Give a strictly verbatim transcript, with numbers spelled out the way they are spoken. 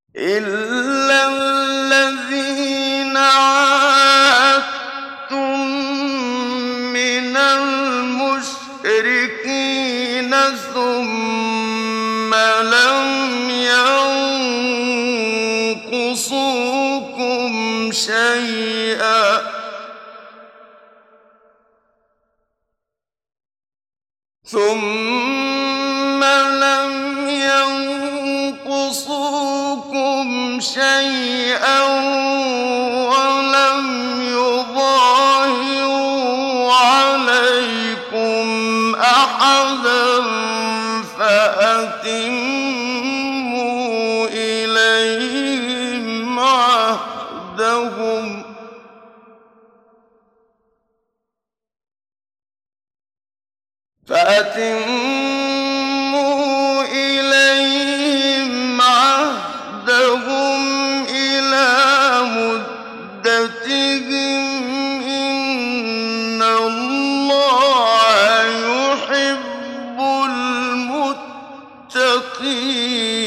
إِلَّا الَّذِينَ عَاهَدتُّم مِّنَ الْمُشْرِكِينَ ثُمَّ لَمْ يَنقُصُوكُمْ شَيْئًا ثُمَّ لَمْ يَنقُصُوكُمْ شَيْئًا وَلَمْ يُظَاهِرُوا عَلَيْكُمْ أَحَدًا فَأَتِمُّوا إِلَيْهِمْ عَهْدَهُمْ فَأَتِمُّوا إِلَيْهِمْ عَهْدَهُمْ إِلَىٰ مُدَّتِهِمْ ۖ إِنَّ اللَّهَ يُحِبُّ الْمُتَّقِينَ